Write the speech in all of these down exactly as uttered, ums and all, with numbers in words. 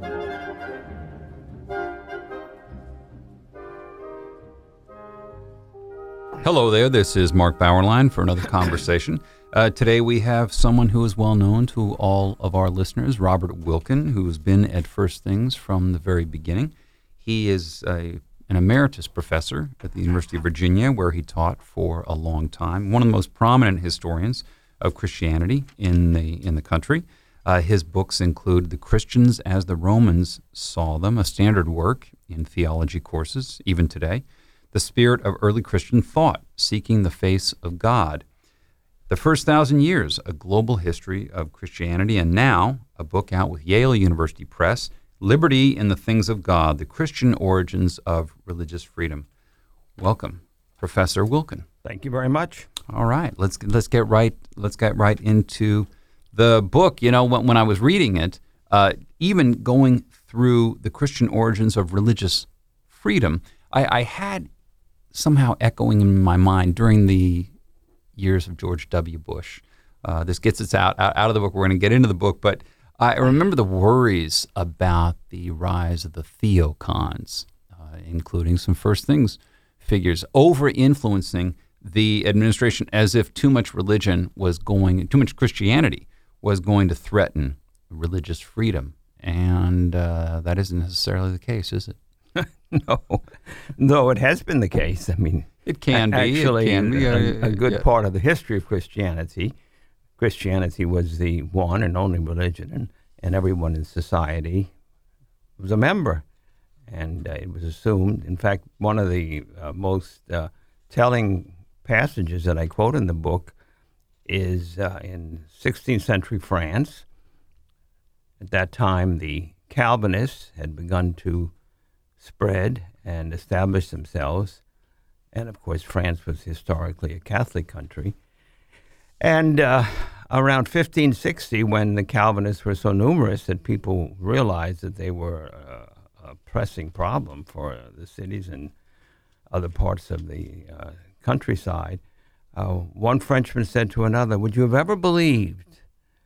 Hello there, this is Mark Bauerlein for another conversation. Uh, today we have someone who is well known to all of our listeners, Robert Wilken, who's been at First Things from the very beginning. He is a, an emeritus professor at the University of Virginia, where he taught for a long time, one of the most prominent historians of Christianity in the, in the country. Uh, his books include The Christians as the Romans Saw Them, a standard work in theology courses, even today. The Spirit of Early Christian Thought, Seeking the Face of God. The First Thousand Years, A Global History of Christianity, and now a book out with Yale University Press, Liberty in the Things of God, The Christian Origins of Religious Freedom. Welcome, Professor Wilken. Thank you very much. All right, let's let's get right let's get right into the book. You know, when, when I was reading it, uh, even going through the Christian origins of religious freedom, I, I had somehow echoing in my mind during the years of George W. Bush. Uh, this gets us out, out, out of the book. We're going to get into the book, but I remember the worries about the rise of the theocons, uh, including some First Things figures, over-influencing the administration as if too much religion was going, too much Christianity was going to threaten religious freedom. And uh, that isn't necessarily the case, is it? No, no, it has been the case. I mean, it can be. Actually, it can be. A, Uh, a good yeah. part of the history of Christianity. Christianity was the one and only religion, and, and everyone in society was a member. And uh, it was assumed. In fact, one of the uh, most uh, telling passages that I quote in the book is uh, in sixteenth century France. At that time, the Calvinists had begun to spread and establish themselves. And of course, France was historically a Catholic country. And uh, around fifteen sixty, when the Calvinists were so numerous that people realized that they were uh, a pressing problem for uh, the cities and other parts of the uh, countryside, uh, one Frenchman said to another, "Would you have ever believed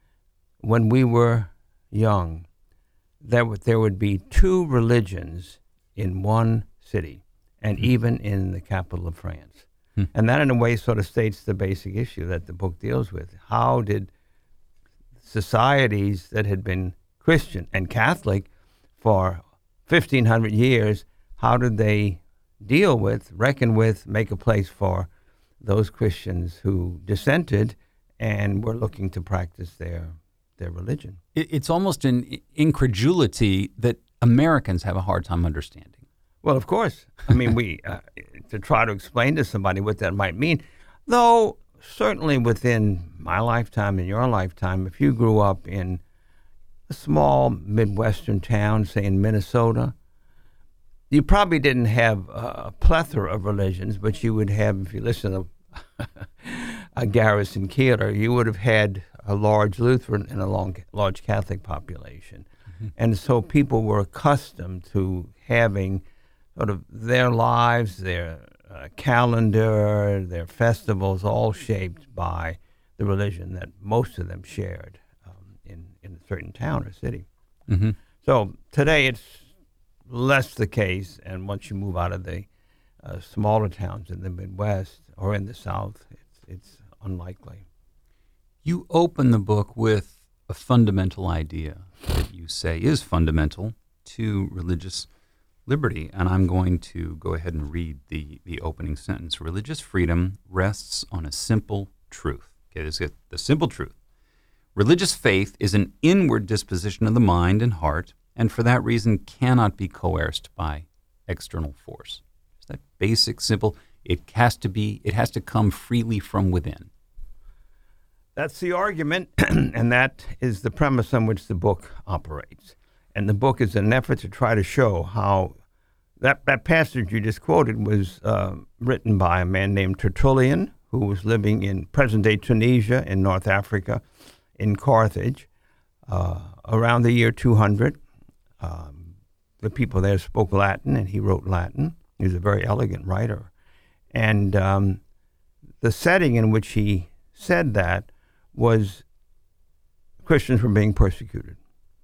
when we were young that w- there would be two religions in one city, and even in the capital of France?" Hmm. And that, in a way, sort of states the basic issue that the book deals with. How did societies that had been Christian and Catholic for fifteen hundred years, how did they deal with, reckon with, make a place for those Christians who dissented and were looking to practice their their religion? It, it's almost an incredulity that Americans have a hard time understanding. Well, of course. I mean, we uh, to try to explain to somebody what that might mean, though certainly within my lifetime and your lifetime, if you grew up in a small Midwestern town, say in Minnesota, you probably didn't have a plethora of religions, but you would have, if you listen to a Garrison Keillor, you would have had a large Lutheran and a long, large Catholic population. Mm-hmm. And so people were accustomed to having sort of their lives, their uh, calendar, their festivals, all shaped by the religion that most of them shared um, in, in a certain town or city. Mm-hmm. So today it's less the case, and once you move out of the uh, smaller towns in the Midwest or in the South, it's, it's unlikely. You open the book with a fundamental idea that you say is fundamental to religious liberty, and I'm going to go ahead and read the, the opening sentence. Religious freedom rests on a simple truth. Okay, this is the simple truth. Religious faith is an inward disposition of the mind and heart, and for that reason cannot be coerced by external force. It's that basic, simple. It has to be. It has to come freely from within. That's the argument, and that is the premise on which the book operates. And the book is an effort to try to show how that, that passage you just quoted was uh, written by a man named Tertullian, who was living in present-day Tunisia in North Africa, in Carthage, uh, around the year two hundred. Um, the people there spoke Latin, and he wrote Latin. He was a very elegant writer. And um, the setting in which he said that was Christians were being persecuted.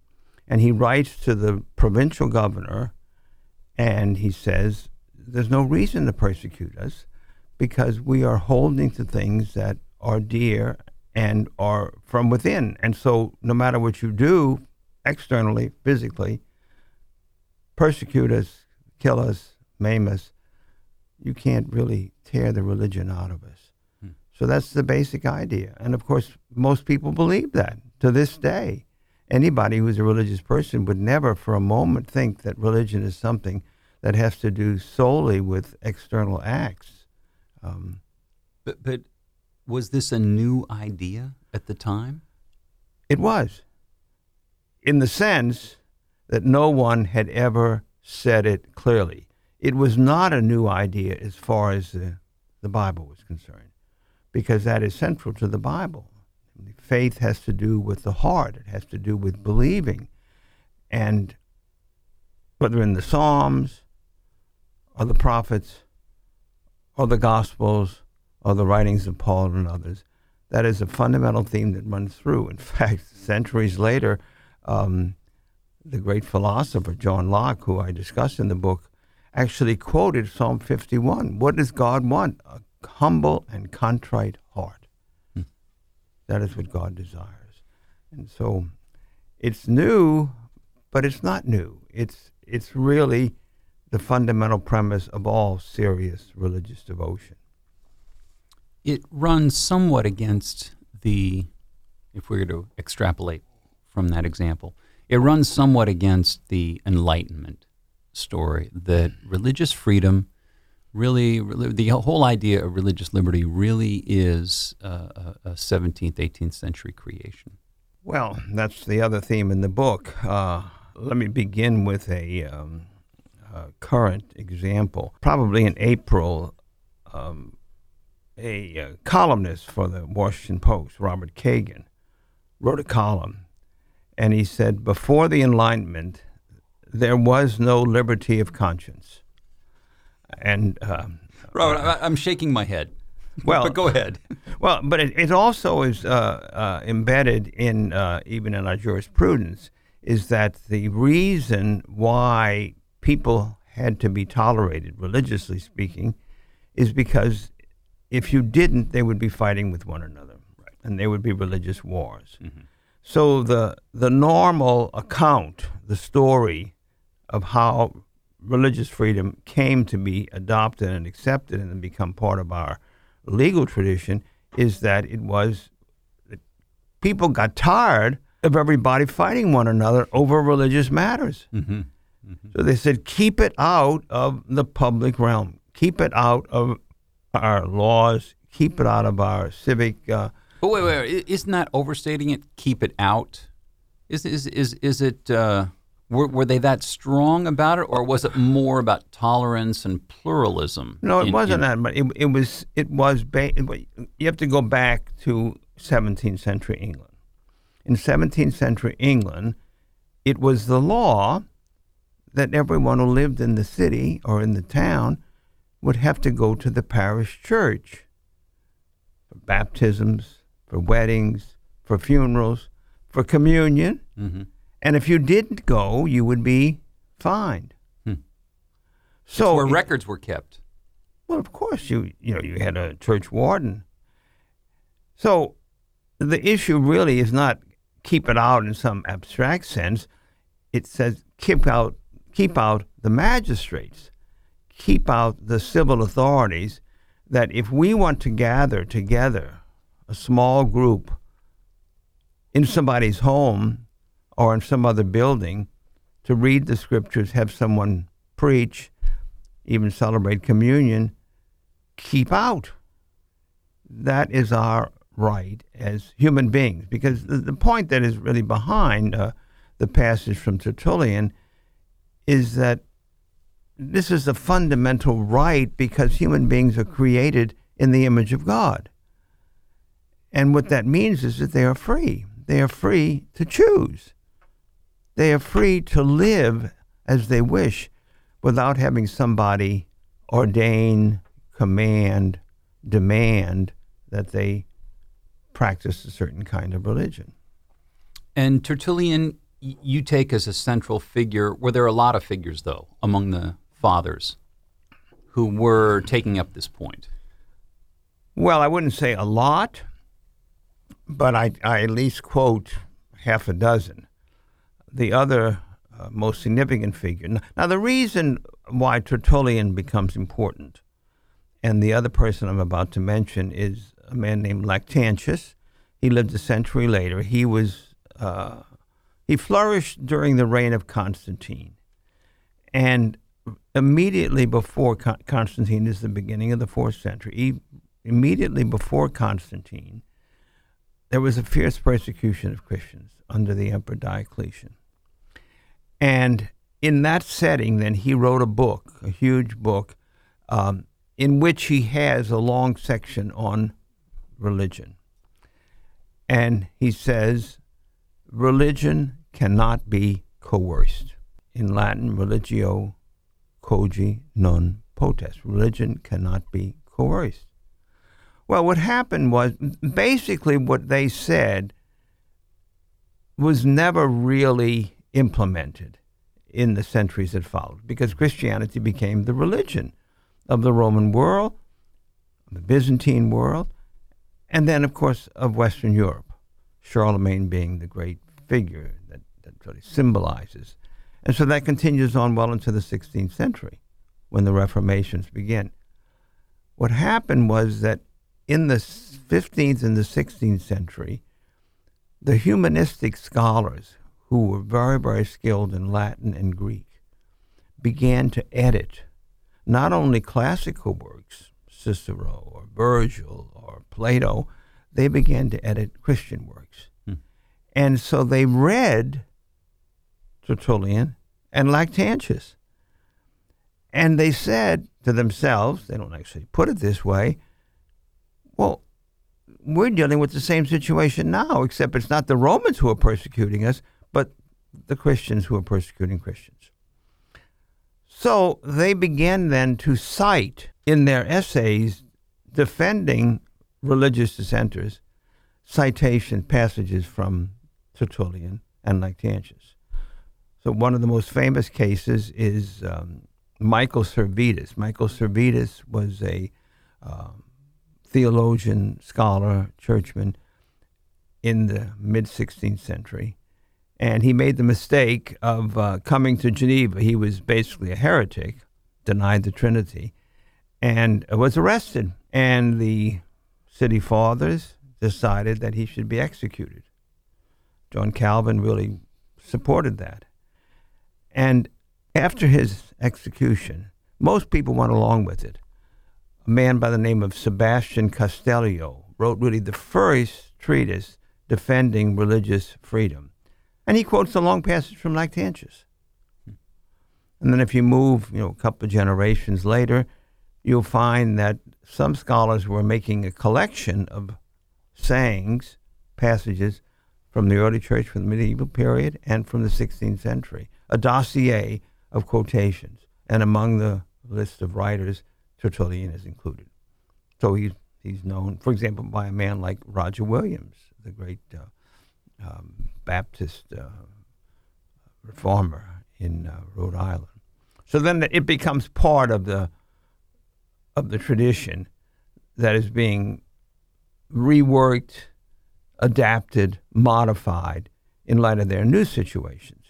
And he writes to the provincial governor, and he says, there's no reason to persecute us because we are holding to things that are dear and are from within. And so no matter what you do externally, physically, persecute us, kill us, maim us, you can't really tear the religion out of us. Hmm. So that's the basic idea. And of course, most people believe that to this day. Anybody who's a religious person would never for a moment think that religion is something that has to do solely with external acts. Um, but, but was this a new idea at the time? It was, in the sense that no one had ever said it clearly. It was not a new idea as far as the, the Bible was concerned, because that is central to the Bible. Faith has to do with the heart. It has to do with believing. And whether in the Psalms or the prophets or the Gospels or the writings of Paul and others, that is a fundamental theme that runs through. In fact, centuries later, um, the great philosopher John Locke, who I discuss in the book, actually quoted Psalm fifty-one. What does God want? A humble and contrite heart. Hmm. That is what God desires. And so it's new, but it's not new. It's it's really the fundamental premise of all serious religious devotion. It runs somewhat against the, if we were to extrapolate from that example, it runs somewhat against the Enlightenment story that religious freedom really, really the whole idea of religious liberty really is uh, a seventeenth, eighteenth century creation. Well, that's the other theme in the book. Uh, let me begin with a, um, a current example. Probably in April, um, a uh, columnist for the Washington Post, Robert Kagan, wrote a column, and he said, before the Enlightenment, there was no liberty of conscience. And um, Robert, uh, I'm shaking my head. Well, but go ahead. Well, but it, it also is uh, uh, embedded in uh, even in our jurisprudence is that the reason why people had to be tolerated, religiously speaking, is because if you didn't, they would be fighting with one another, right? And there would be religious wars. Mm-hmm. So the the normal account, the story of how religious freedom came to be adopted and accepted and become part of our legal tradition is that it was that people got tired of everybody fighting one another over religious matters. Mm-hmm. Mm-hmm. So they said, keep it out of the public realm. Keep it out of our laws. Keep it out of our civic... Uh, but wait, wait, wait, isn't that overstating it? Keep it out? Is, is, is, is it... Uh Were, were they that strong about it, or was it more about tolerance and pluralism? No, it in, wasn't in, that, but it, it was. It was. Ba- you have to go back to seventeenth century England. In seventeenth century England, it was the law that everyone who lived in the city or in the town would have to go to the parish church for baptisms, for weddings, for funerals, for communion. Mm-hmm. And if you didn't go, you would be fined. Hmm. So That's where it, records were kept. Well, of course, you you know you had a church warden. So the issue really is not keep it out in some abstract sense. It says keep out keep out the magistrates, keep out the civil authorities. That if we want to gather together, a small group in somebody's home or in some other building, to read the scriptures, have someone preach, even celebrate communion, keep out. That is our right as human beings. Because the, the point that is really behind uh, the passage from Tertullian is that this is a fundamental right because human beings are created in the image of God. And what that means is that they are free. They are free to choose. They are free to live as they wish without having somebody ordain, command, demand that they practice a certain kind of religion. And Tertullian y- you take as a central figure, were there a lot of figures, though, among the fathers who were taking up this point? Well, I wouldn't say a lot, but I, I at least quote half a dozen. The other uh, most significant figure. Now, the reason why Tertullian becomes important, and the other person I'm about to mention is a man named Lactantius. He lived a century later. He was uh, he flourished during the reign of Constantine, and immediately before Con- Constantine is the beginning of the fourth century. He, immediately before Constantine, there was a fierce persecution of Christians under the Emperor Diocletian. And in that setting, then, he wrote a book, a huge book, um, in which he has a long section on religion. And he says, religion cannot be coerced. In Latin, religio cogi non potest. Religion cannot be coerced. Well, what happened was, basically what they said was never really implemented in the centuries that followed, because Christianity became the religion of the Roman world, the Byzantine world, and then, of course, of Western Europe, Charlemagne being the great figure that, that really symbolizes. And so that continues on well into the sixteenth century, when the Reformations begin. What happened was that in the fifteenth and the sixteenth century, the humanistic scholars, who were very, very skilled in Latin and Greek, began to edit not only classical works, Cicero or Virgil or Plato, they began to edit Christian works. Hmm. And so they read Tertullian and Lactantius. And they said to themselves, they don't actually put it this way, well, we're dealing with the same situation now, except it's not the Romans who are persecuting us, but the Christians who are persecuting Christians. So they began then to cite in their essays defending religious dissenters citation passages from Tertullian and Lactantius. So one of the most famous cases is um, Michael Servetus. Michael Servetus was a um, theologian, scholar, churchman in the mid-sixteenth century. And he made the mistake of uh, coming to Geneva. He was basically a heretic, denied the Trinity, and was arrested. And the city fathers decided that he should be executed. John Calvin really supported that. And after his execution, most people went along with it. A man by the name of Sebastian Castellio wrote really the first treatise defending religious freedom. And he quotes a long passage from Lactantius. And then if you move, you know, a couple of generations later, you'll find that some scholars were making a collection of sayings, passages from the early church, from the medieval period, and from the sixteenth century, a dossier of quotations. And among the list of writers, Tertullian is included. So he's, he's known, for example, by a man like Roger Williams, the great uh, um, Baptist uh, reformer in uh, Rhode Island. So then it becomes part of the of the tradition that is being reworked, adapted, modified in light of their new situations.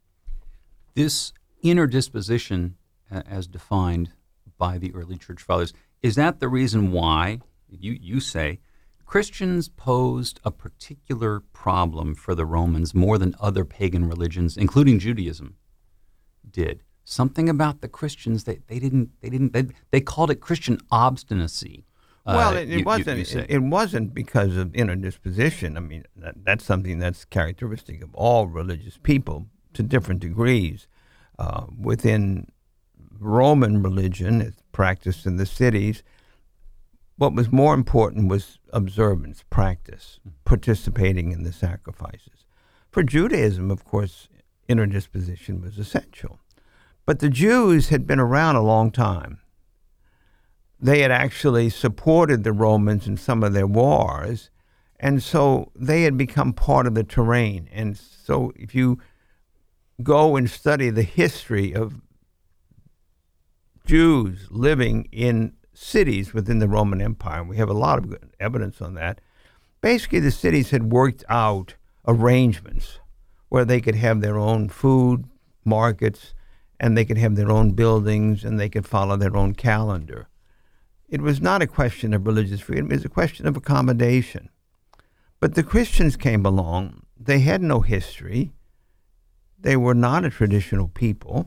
This inner disposition, uh, as defined by the early church fathers, is that the reason why, you, you say, Christians posed a particular problem for the Romans more than other pagan religions, including Judaism, did? Something about the Christians, they, they didn't, they didn't, they, they called it Christian obstinacy. Well, uh, it, it you, wasn't. You, you it, it wasn't because of inner disposition. I mean, that, that's something that's characteristic of all religious people to different degrees. Uh, within Roman religion, it's practiced in the cities. What was more important was observance, practice, participating in the sacrifices. For Judaism, of course, inner disposition was essential. But the Jews had been around a long time. They had actually supported the Romans in some of their wars, and so they had become part of the terrain. And so if you go and study the history of Jews living in cities within the Roman Empire, and we have a lot of good evidence on that, basically the cities had worked out arrangements where they could have their own food markets, and they could have their own buildings, and they could follow their own calendar. It was not a question of religious freedom, it was a question of accommodation. But the Christians came along. They had no history. They were not a traditional people.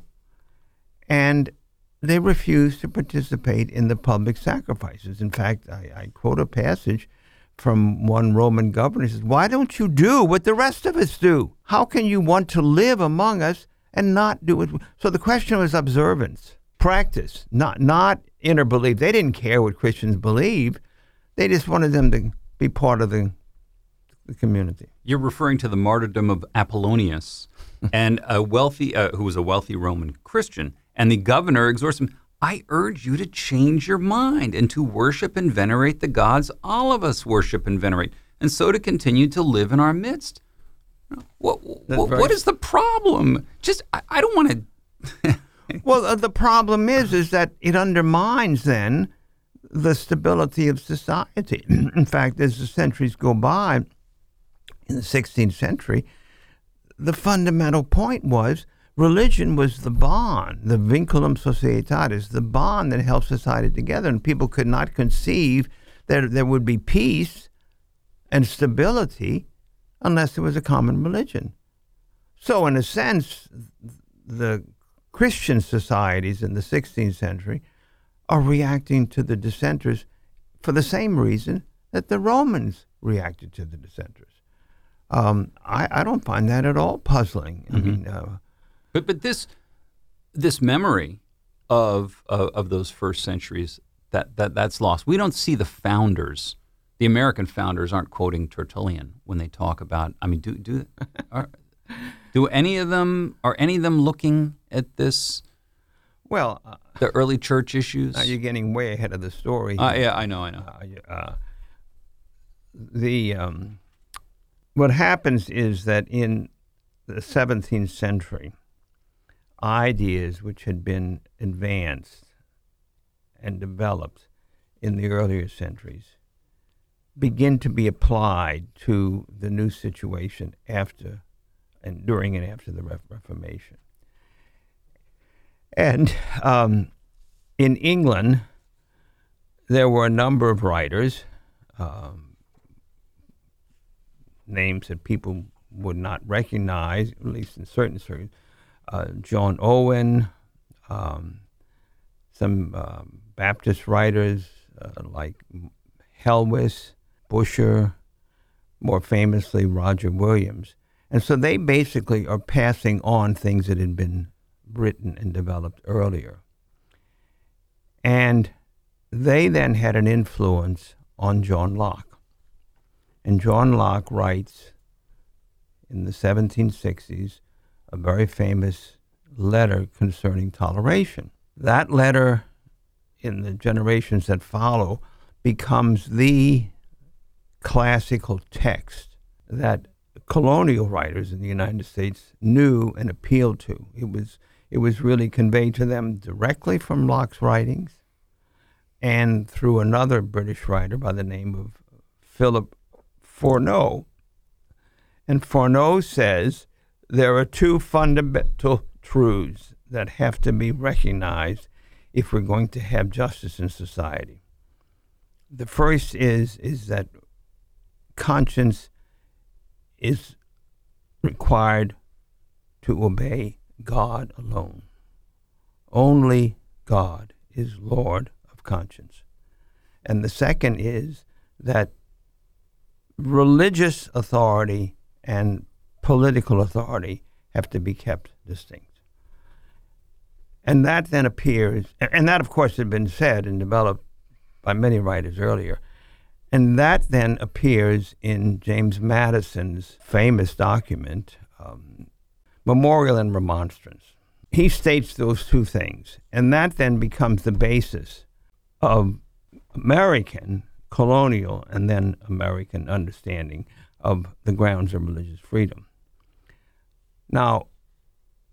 And they refused to participate in the public sacrifices. In fact, I, I quote a passage from one Roman governor. He says, "Why don't you do what the rest of us do? How can you want to live among us and not do it?" So the question was observance, practice, not not inner belief. They didn't care what Christians believed. They just wanted them to be part of the, the community. You're referring to the martyrdom of Apollonius, and a wealthy, uh, who was a wealthy Roman Christian, and the governor exhorts him, "I urge you to change your mind and to worship and venerate the gods all of us worship and venerate, and so to continue to live in our midst." What, what, what is the problem? Just, I, I don't want to... Well, uh, the problem is, is that it undermines then the stability of society. In fact, as the centuries go by, in the sixteenth century, the fundamental point was religion was the bond, the vinculum societatis, the bond that held society together, and people could not conceive that there would be peace and stability unless there was a common religion. So in a sense, the Christian societies in the sixteenth century are reacting to the dissenters for the same reason that the Romans reacted to the dissenters. Um, I, I don't find that at all puzzling. I mm-hmm. mean, uh, but but this this memory of, of of those first centuries that, that that's lost. We don't see the founders. The American founders aren't quoting Tertullian when they talk about. I mean, do do are, do any of them are any of them looking at this? Well, uh, the early church issues. Now you're getting way ahead of the story. Uh, yeah, I know, I know. Uh, uh, the um, what happens is that in the seventeenth century, ideas which had been advanced and developed in the earlier centuries begin to be applied to the new situation after and during and after the Reformation. And um, in England, there were a number of writers, um, names that people would not recognize, at least in certain circles. Uh, John Owen, um, some um, Baptist writers uh, like Helwys, Busher, more famously Roger Williams. And so they basically are passing on things that had been written and developed earlier. And they then had an influence on John Locke. And John Locke writes in the seventeen sixties a very famous letter concerning toleration. That letter, in the generations that follow, becomes the classical text that colonial writers in the United States knew and appealed to. It was it was really conveyed to them directly from Locke's writings and through another British writer by the name of Philip Fourneau. And Fourneau says there are two fundamental truths that have to be recognized if we're going to have justice in society. The first is is that conscience is required to obey God alone. Only God is Lord of conscience. And the second is that religious authority and political authority have to be kept distinct. And that then appears, and that of course had been said and developed by many writers earlier, and that then appears in James Madison's famous document, um, Memorial and Remonstrance. He states those two things, and that then becomes the basis of American, colonial, and then American understanding of the grounds of religious freedom. Now,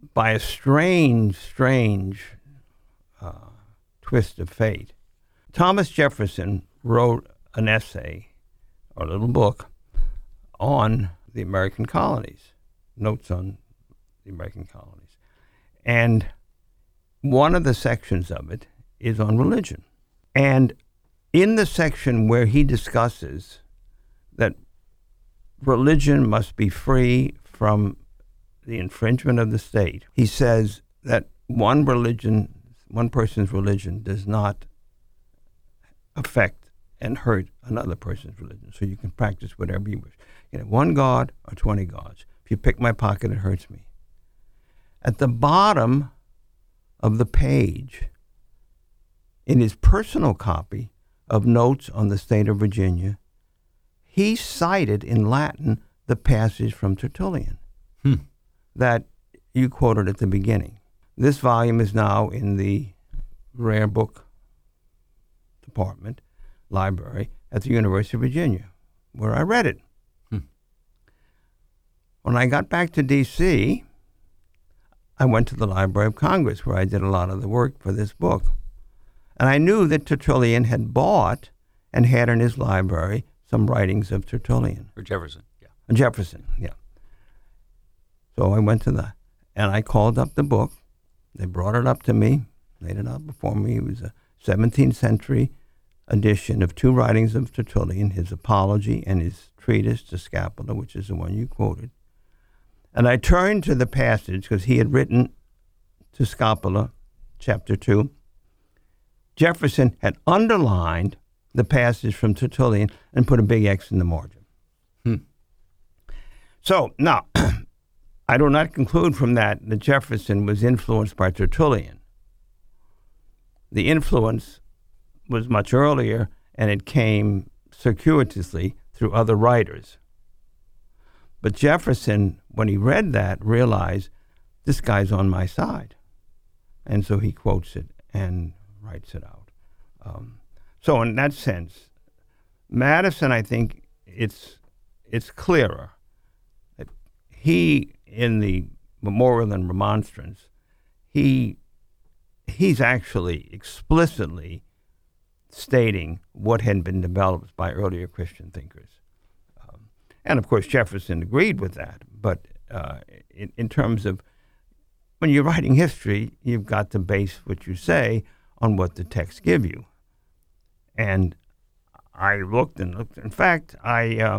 by a strange, strange uh, twist of fate, Thomas Jefferson wrote an essay, or a little book, on the American colonies, notes on the American colonies. And one of the sections of it is on religion. And in the section where he discusses that religion must be free from the infringement of the state, he says that one religion, one person's religion does not affect and hurt another person's religion. So you can practice whatever you wish. You know, one God or twenty gods. If you pick my pocket, it hurts me. At the bottom of the page, in his personal copy of Notes on the State of Virginia, he cited in Latin the passage from Tertullian hmm. that you quoted at the beginning. This volume is now in the rare book department, library, at the University of Virginia, where I read it. Hmm. When I got back to D C, I went to the Library of Congress, where I did a lot of the work for this book. And I knew that Tertullian had bought and had in his library some writings of Tertullian. Or Jefferson, yeah. Jefferson, yeah. So I went to the, and I called up the book. They brought it up to me, laid it out before me. It was a seventeenth century edition of two writings of Tertullian, his Apology and his treatise De Scapula, which is the one you quoted. And I turned to the passage, because he had written to Scapula, chapter two. Jefferson had underlined the passage from Tertullian and put a big X in the margin. Hmm. So, now, I do not conclude from that that Jefferson was influenced by Tertullian. The influence was much earlier, and it came circuitously through other writers. But Jefferson, when he read that, realized this guy's on my side. And so he quotes it and writes it out. Um, so in that sense, Madison, I think it's it's clearer that he, in the Memorial and Remonstrance, he he's actually explicitly stating what had been developed by earlier Christian thinkers. Um, and of course, Jefferson agreed with that. But uh, in, in terms of when you're writing history, you've got to base what you say on what the texts give you. And I looked and looked. In fact, I uh,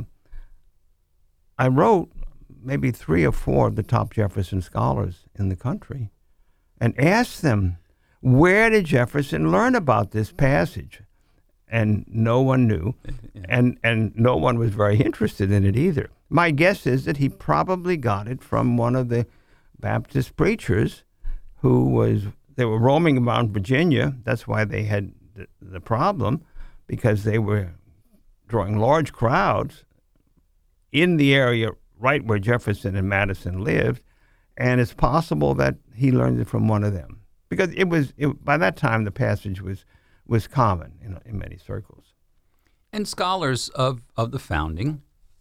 I wrote maybe three or four of the top Jefferson scholars in the country and asked them, where did Jefferson learn about this passage? And no one knew, yeah. and, and no one was very interested in it either. My guess is that he probably got it from one of the Baptist preachers who was, they were roaming around Virginia. That's why they had the, the problem, because they were drawing large crowds in the area right where Jefferson and Madison lived, and it's possible that he learned it from one of them. Because it was, it, by that time, the passage was was common in, in many circles. And scholars of, of the founding,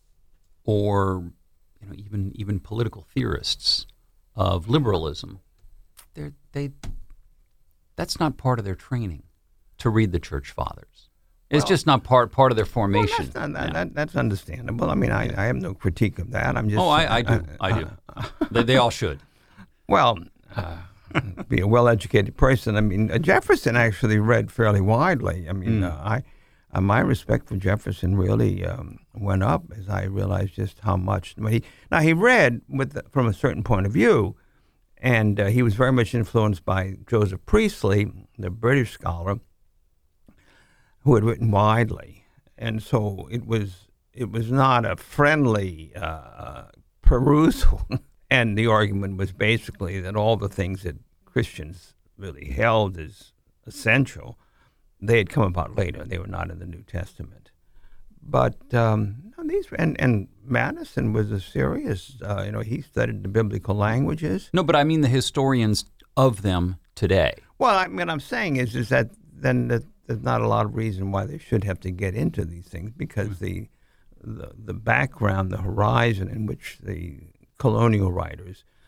or you know, even even political theorists of liberalism, they they that's not part of their training to read the Church Fathers. It's Well, just not part part of their formation. Well, that's, not, that, Yeah. that, that's understandable. I mean, I, I have no critique of that. I'm just. Oh, I, I do. I do. they, they all should. Well, uh, be a well-educated person. I mean, uh, Jefferson actually read fairly widely. I mean, Mm. uh, I uh, my respect for Jefferson really um, went up as I realized just how much. He, now he read with the, from a certain point of view, and uh, he was very much influenced by Joseph Priestley, the British scholar, who had written widely, and so it was it was not a friendly uh, perusal. And the argument was basically that all the things that Christians really held as essential, they had come about later. They were not in the New Testament. But um, no, these and, and Madison was a serious, uh, you know, he studied the biblical languages. No, but I mean the historians of them today. Well, I mean, what I'm saying is, is that then that there's not a lot of reason why they should have to get into these things, because the the, the background, the horizon in which the colonial writers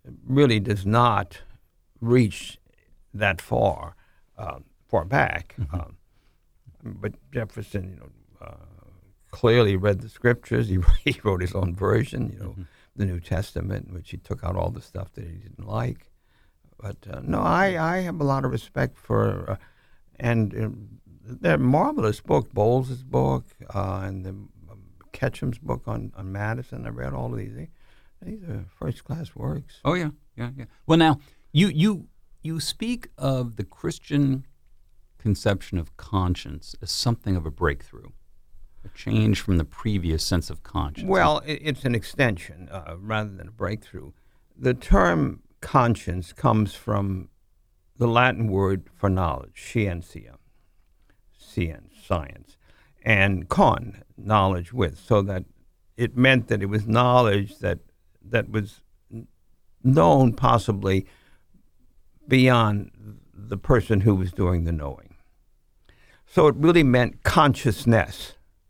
really does not reach that far uh, far back. Mm-hmm. Um, but Jefferson, you know, uh, clearly read the scriptures. He, he wrote his own version, you know, mm-hmm. the New Testament, in which he took out all the stuff that he didn't like. But uh, no, I, I have a lot of respect for, uh, and uh, they're marvelous books. Bowles' book uh, and the um, Ketchum's book on, on Madison. I read all of these. They, these are first-class works. Oh yeah, yeah, yeah. Well, now you you you speak of the Christian conception of conscience as something of a breakthrough, a change from the previous sense of conscience. Well, it, it's an extension uh, rather than a breakthrough. The term conscience comes from the Latin word for knowledge, scientia, science, science, and con, knowledge with, so that it meant that it was knowledge that that was known possibly beyond the person who was doing the knowing. So it really meant consciousness.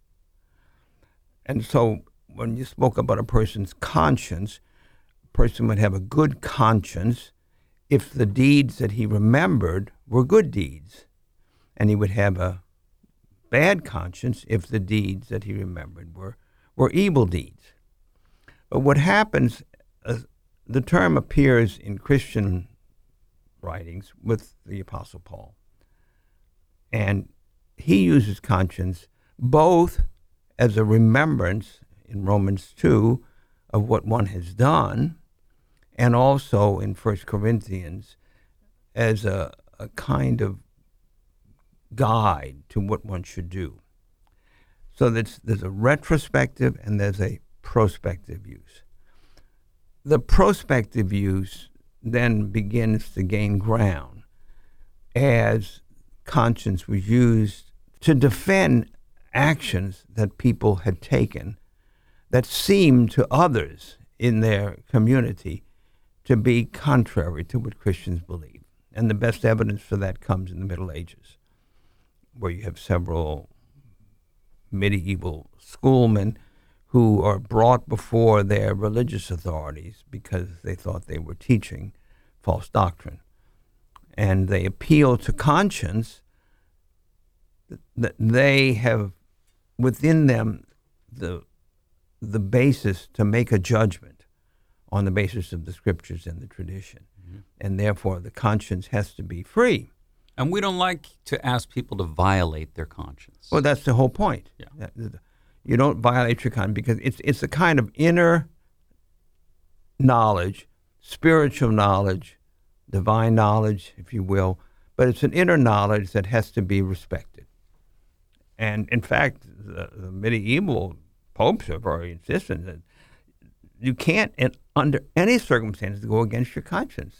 And so when you spoke about a person's conscience, a person would have a good conscience if the deeds that he remembered were good deeds. And he would have a bad conscience if the deeds that he remembered were, were evil deeds. But what happens, uh, the term appears in Christian writings with the Apostle Paul. And he uses conscience both as a remembrance in Romans two of what one has done, and also in First Corinthians as a, a kind of guide to what one should do. So there's, there's a retrospective and there's a prospective use. The prospective use then begins to gain ground as conscience was used to defend actions that people had taken that seemed to others in their community to be contrary to what Christians believe. And the best evidence for that comes in the Middle Ages, where you have several medieval schoolmen who are brought before their religious authorities because they thought they were teaching false doctrine. And they appeal to conscience that they have within them the the basis to make a judgment on the basis of the scriptures and the tradition. Mm-hmm. And therefore the conscience has to be free. And we don't like to ask people to violate their conscience. Well, that's the whole point. Yeah. You don't violate your conscience because it's it's a kind of inner knowledge, spiritual knowledge, divine knowledge, if you will, but it's an inner knowledge that has to be respected. And in fact, the, the medieval popes are very insistent that you can't, in, under any circumstances, go against your conscience.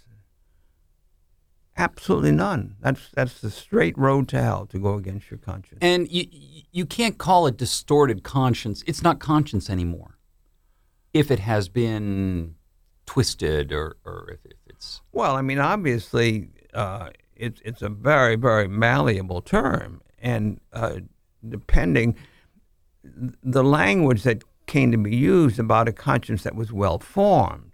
Absolutely none. That's that's the straight road to hell, to go against your conscience. And you you can't call it distorted conscience. It's not conscience anymore. If it has been twisted, or, or if, if it's well, I mean, obviously, uh, it's it's a very very malleable term, and uh, depending the language that came to be used about a conscience that was well formed.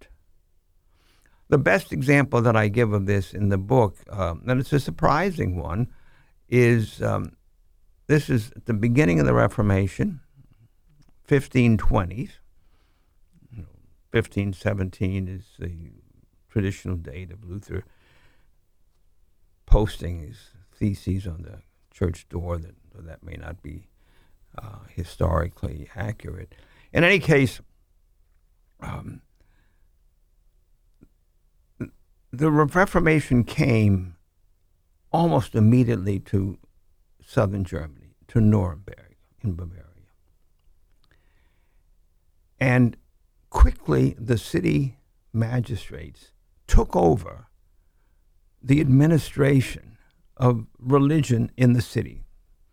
The best example that I give of this in the book, um, and it's a surprising one, is um, this is at the beginning of the Reformation, fifteen twenties. fifteen seventeen is the traditional date of Luther posting his theses on the church door. That that may not be uh, historically accurate. In any case, um, the Reformation came almost immediately to southern Germany, to Nuremberg in Bavaria. And quickly the city magistrates took over the administration of religion in the city,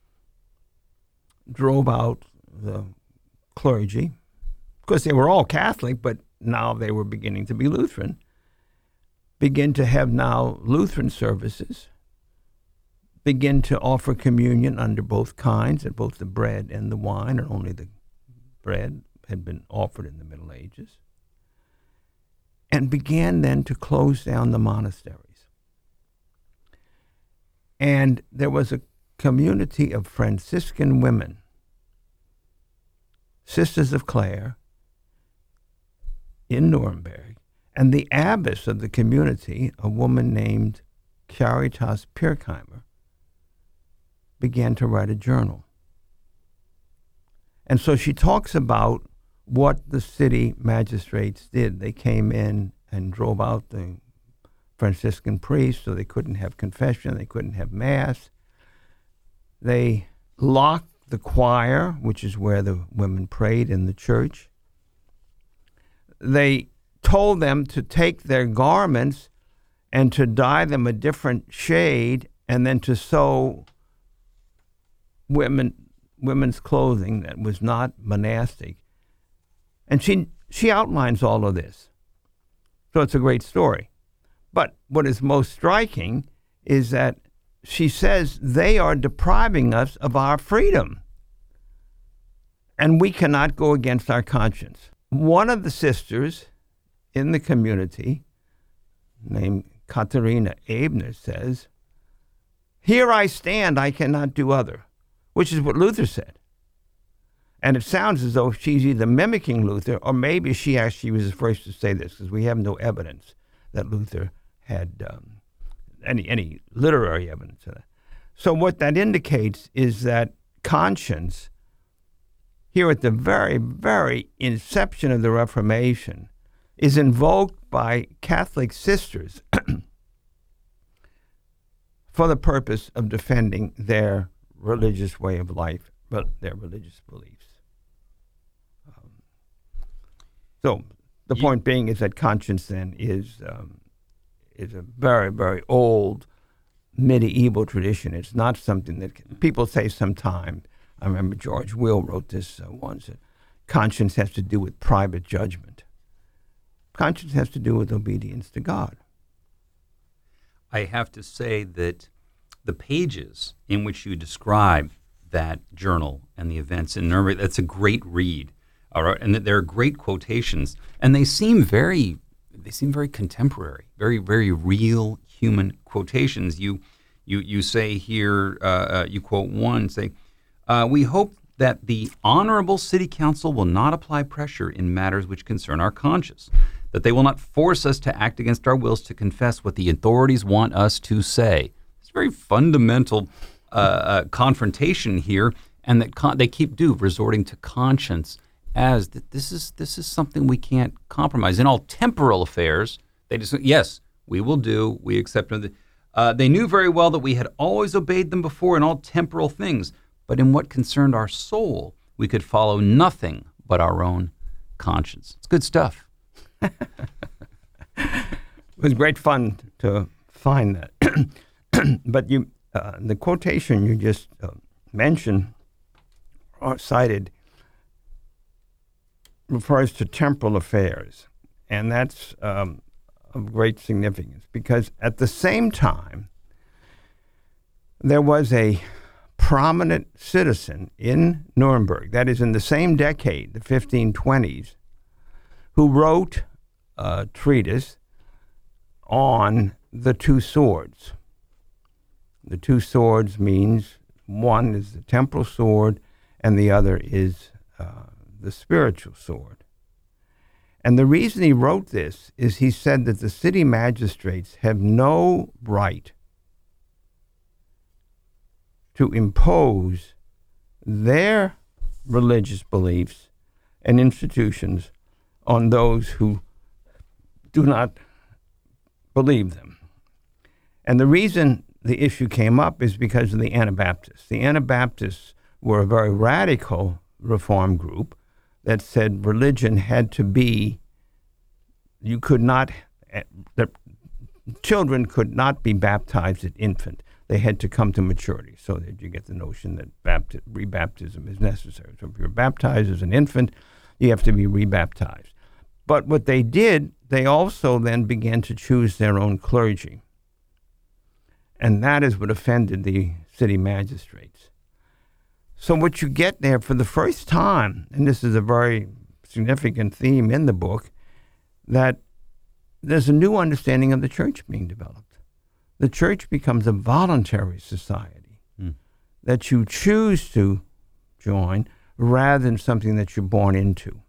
drove out the clergy. Of course, they were all Catholic, but now they were beginning to be Lutheran. Begin to have now Lutheran services, begin to offer communion under both kinds, and both the bread and the wine, or only the bread had been offered in the Middle Ages. and began then to close down the monasteries. And there was a community of Franciscan women, Sisters of Clare, in Nuremberg, and the abbess of the community, a woman named Caritas Pirkheimer, began to write a journal. And so she talks about what the city magistrates did. They came in and drove out the Franciscan priests, so they couldn't have confession, they couldn't have mass. They locked the choir, which is where the women prayed in the church. They told them to take their garments and to dye them a different shade, and then to sew women women's clothing that was not monastic. And she she outlines all of this. So it's a great story. But what is most striking is that she says they are depriving us of our freedom, and we cannot go against our conscience. One of the sisters in the community, named Katharina Ebner, says, "Here I stand, I cannot do other," which is what Luther said. And it sounds as though she's either mimicking Luther, or maybe she actually was the first to say this, because we have no evidence that Luther had um, any any literary evidence of that. So what that indicates is that conscience, here at the very, very inception of the Reformation, is invoked by Catholic sisters for the purpose of defending their religious way of life, but their religious beliefs. Um, so the You, point being is that conscience then is um, is a very, very old medieval tradition. It's not something that can, people say sometimes. I remember George Will wrote this uh, once. That conscience has to do with private judgment. Conscience has to do with obedience to God. I have to say that the pages in which you describe that journal and the events in Nuremberg, that's a great read. All right, and there are great quotations, and they seem very, they seem very contemporary, very, very real human quotations. You, you, you say here, uh, uh, you quote one, say, uh, "We hope that the Honorable City Council will not apply pressure in matters which concern our conscience, that they will not force us to act against our wills to confess what the authorities want us to say." It's a very fundamental uh, uh, confrontation here, and that con- they keep do resorting to conscience as that this is this is something we can't compromise. In all temporal affairs, they just yes, we will do, we accept them. Uh, they knew very well that we had always obeyed them before in all temporal things, but in what concerned our soul, we could follow nothing but our own conscience. It's good stuff. It was great fun to find that. But you, uh, the quotation you just uh, mentioned or cited refers to temporal affairs, and that's um, of great significance because at the same time, there was a prominent citizen in Nuremberg, that is in the same decade, the fifteen twenties, who wrote a treatise on the two swords. The two swords means one is the temporal sword and the other is uh, the spiritual sword. And the reason he wrote this is he said that the city magistrates have no right to impose their religious beliefs and institutions on those who do not believe them. And the reason the issue came up is because of the Anabaptists. The Anabaptists were a very radical reform group that said religion had to be, you could not, the children could not be baptized at infant. They had to come to maturity, so that you get the notion that bapti- rebaptism is necessary. So if you're baptized as an infant, you have to be rebaptized. But what they did, they also then began to choose their own clergy. And that is what offended the city magistrates. So what you get there for the first time, and this is a very significant theme in the book, that there's a new understanding of the church being developed. The church becomes a voluntary society mm. that you choose to join rather than something that you're born into.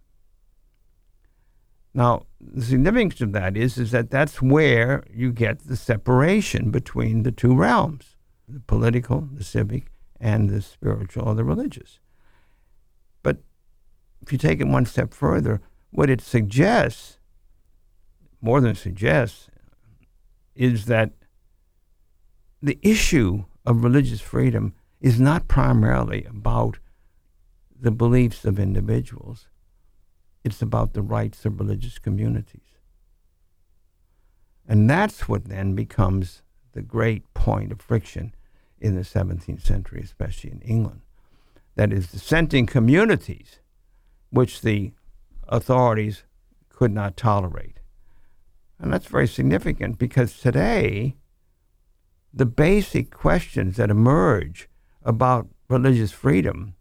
Now, the significance of that is, is that that's where you get the separation between the two realms, the political, the civic, and the spiritual or the religious. But if you take it one step further, what it suggests, more than suggests, is that the issue of religious freedom is not primarily about the beliefs of individuals. It's about the rights of religious communities. And that's what then becomes the great point of friction in the seventeenth century, especially in England. That is, dissenting communities, which the authorities could not tolerate. And that's very significant because today, the basic questions that emerge about religious freedom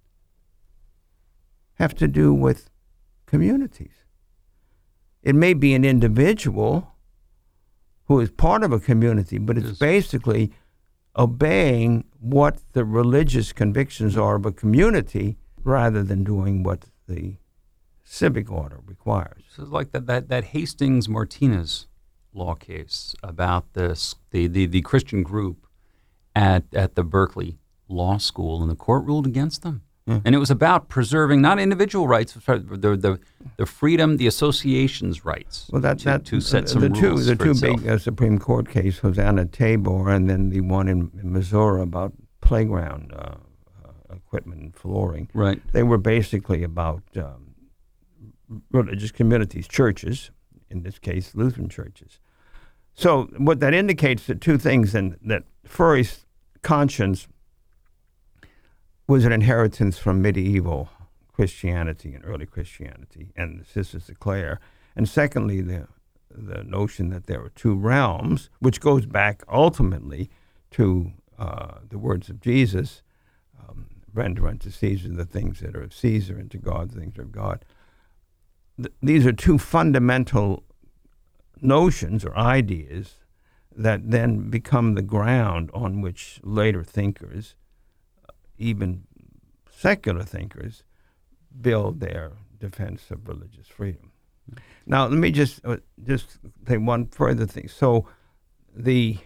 have to do with communities. It may be an individual who is part of a community, but it's yes. basically obeying what the religious convictions are of a community rather than doing what the civic order requires. So like that, that, that Hastings-Martinez law case about this, the, the, the Christian group at, at the Berkeley Law School, and the court ruled against them. Yeah. And it was about preserving not individual rights, the the the freedom, the association's rights. Well, that, to, that, to set some the rules two the for two itself. big uh, Supreme Court case, Hosanna Tabor, and then the one in, in Missouri about playground uh, uh, equipment and flooring. Right. They were basically about um, religious communities, churches, in this case, Lutheran churches. So what that indicates are two things, and that Furey's conscience was an inheritance from medieval Christianity and early Christianity, and the Sisters of Clare. And secondly, the the notion that there are two realms, which goes back ultimately to uh, the words of Jesus, um, render unto Caesar the things that are of Caesar, and to God the things that are of God. Th- these are two fundamental notions or ideas that then become the ground on which later thinkers, even secular thinkers, build their defense of religious freedom. Now, let me just uh, just say one further thing. So, the,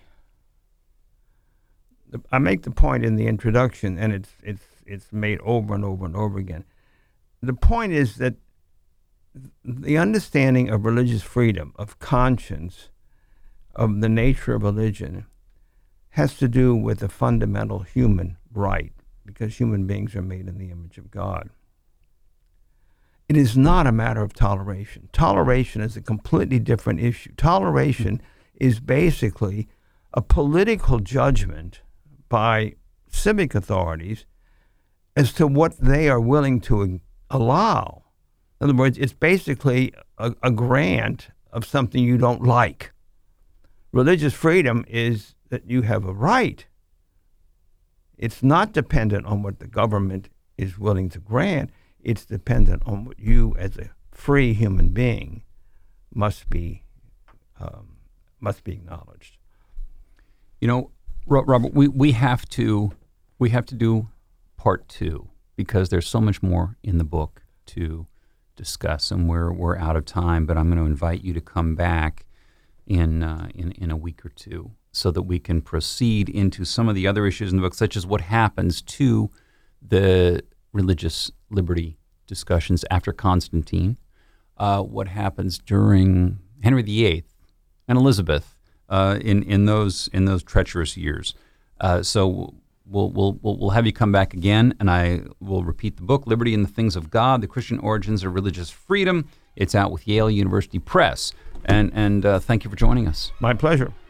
the I make the point in the introduction, and it's it's it's made over and over and over again. The point is that the understanding of religious freedom, of conscience, of the nature of religion, has to do with a fundamental human right, because human beings are made in the image of God. It is not a matter of toleration. Toleration is a completely different issue. Toleration is basically a political judgment by civic authorities as to what they are willing to allow. In other words, it's basically a, a grant of something you don't like. Religious freedom is that you have a right. It's not dependent on what the government is willing to grant. It's dependent on what you, as a free human being, must be um, must be acknowledged. You know, Robert, we, we have to we have to do part two because there's so much more in the book to discuss, and we're we're out of time. But I'm going to invite you to come back in uh, in in a week or two, so that we can proceed into some of the other issues in the book, such as what happens to the religious liberty discussions after Constantine, uh, what happens during Henry the Eighth and Elizabeth uh, in in those in those treacherous years. Uh, so we'll we'll we'll have you come back again, and I will repeat the book, Liberty and the Things of God: The Christian Origins of Religious Freedom. It's out with Yale University Press, and and uh, thank you for joining us. My pleasure.